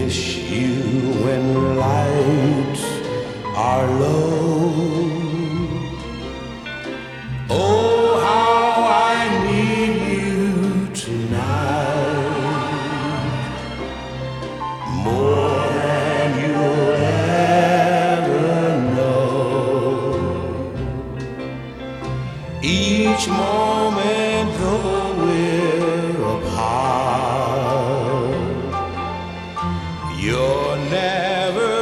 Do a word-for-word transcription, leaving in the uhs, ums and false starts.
miss you when lights are low. Oh, how I need you tonight, more than you'll ever know. Each moment though we're apart, you're never